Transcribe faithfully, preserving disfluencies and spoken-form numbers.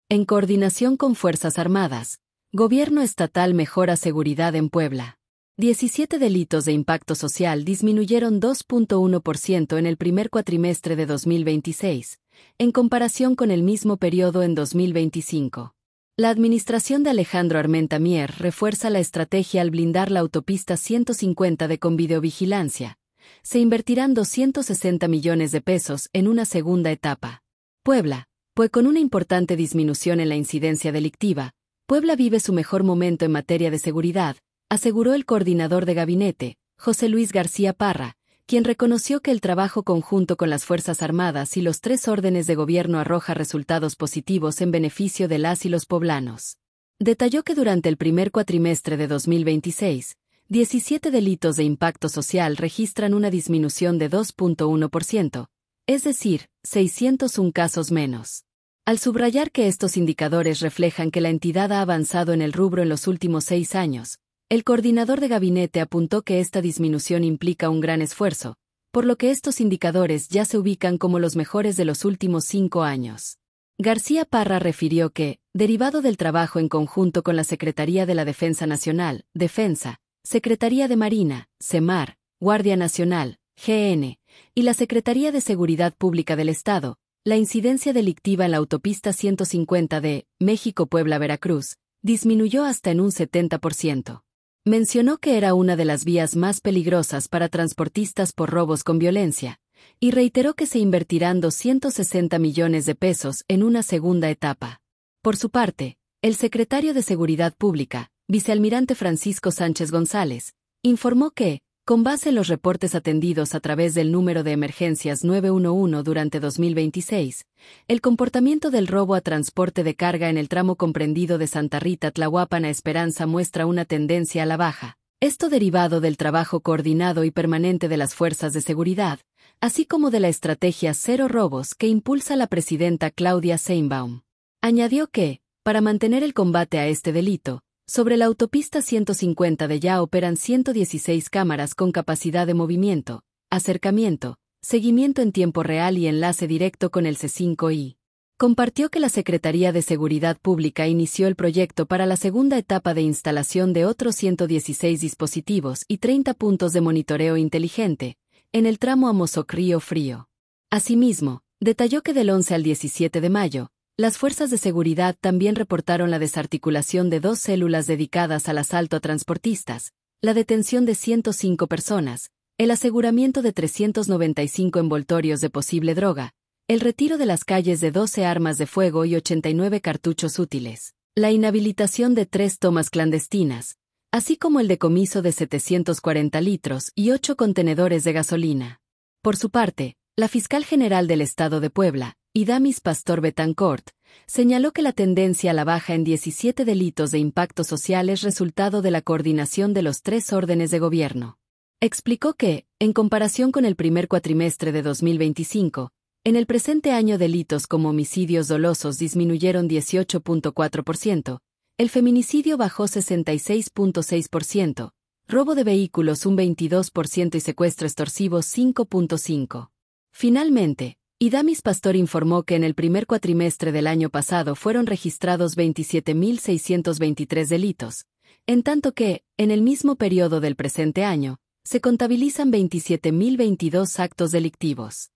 En coordinación con Fuerzas Armadas, Gobierno Estatal mejora seguridad en Puebla. diecisiete delitos de impacto social disminuyeron dos punto uno por ciento en el primer cuatrimestre de dos mil veintiséis, en comparación con el mismo periodo en dos mil veinticinco. La administración de Alejandro Armenta Mier refuerza la estrategia al blindar la autopista ciento cincuenta de con videovigilancia. Se invertirán doscientos sesenta millones de pesos en una segunda etapa. Puebla, pues con una importante disminución en la incidencia delictiva, Puebla vive su mejor momento en materia de seguridad, aseguró el coordinador de gabinete, José Luis García Parra, quien reconoció que el trabajo conjunto con las Fuerzas Armadas y los tres órdenes de gobierno arroja resultados positivos en beneficio de las y los poblanos. Detalló que durante el primer cuatrimestre de dos mil veintiséis, diecisiete delitos de impacto social registran una disminución de dos punto uno por ciento, es decir, seiscientos uno casos menos. Al subrayar que estos indicadores reflejan que la entidad ha avanzado en el rubro en los últimos seis años, el coordinador de gabinete apuntó que esta disminución implica un gran esfuerzo, por lo que estos indicadores ya se ubican como los mejores de los últimos cinco años. García Parra refirió que, derivado del trabajo en conjunto con la Secretaría de la Defensa Nacional, Defensa, Secretaría de Marina, SEMAR, Guardia Nacional, G N, y la Secretaría de Seguridad Pública del Estado, la incidencia delictiva en la autopista ciento cincuenta de México-Puebla-Veracruz disminuyó hasta en un setenta por ciento. Mencionó que era una de las vías más peligrosas para transportistas por robos con violencia, y reiteró que se invertirán doscientos sesenta millones de pesos en una segunda etapa. Por su parte, el secretario de Seguridad Pública, vicealmirante Francisco Sánchez González, informó que, con base en los reportes atendidos a través del número de emergencias nueve uno uno durante dos mil veintiséis, el comportamiento del robo a transporte de carga en el tramo comprendido de Santa Rita Tlahuapan a Esperanza muestra una tendencia a la baja, esto derivado del trabajo coordinado y permanente de las fuerzas de seguridad, así como de la estrategia Cero Robos que impulsa la presidenta Claudia Sheinbaum. Añadió que, para mantener el combate a este delito, sobre la autopista ciento cincuenta de ya operan ciento dieciséis cámaras con capacidad de movimiento, acercamiento, seguimiento en tiempo real y enlace directo con el C cinco I. Compartió que la Secretaría de Seguridad Pública inició el proyecto para la segunda etapa de instalación de otros ciento dieciséis dispositivos y treinta puntos de monitoreo inteligente, en el tramo Amozoc-Río Frío. Asimismo, detalló que del once al diecisiete de mayo, las fuerzas de seguridad también reportaron la desarticulación de dos células dedicadas al asalto a transportistas, la detención de ciento cinco personas, el aseguramiento de trescientos noventa y cinco envoltorios de posible droga, el retiro de las calles de doce armas de fuego y ochenta y nueve cartuchos útiles, la inhabilitación de tres tomas clandestinas, así como el decomiso de setecientos cuarenta litros y ocho contenedores de gasolina. Por su parte, la fiscal general del Estado de Puebla, Idamis Pastor Betancourt, señaló que la tendencia a la baja en diecisiete delitos de impacto social es resultado de la coordinación de los tres órdenes de gobierno. Explicó que, en comparación con el primer cuatrimestre de dos mil veinticinco, en el presente año delitos como homicidios dolosos disminuyeron dieciocho punto cuatro por ciento, el feminicidio bajó sesenta y seis punto seis por ciento, robo de vehículos un veintidós por ciento y secuestro extorsivo cinco punto cinco por ciento. Finalmente, Idamis Pastor informó que en el primer cuatrimestre del año pasado fueron registrados veintisiete mil seiscientos veintitrés delitos, en tanto que, en el mismo periodo del presente año, se contabilizan veintisiete mil veintidós actos delictivos.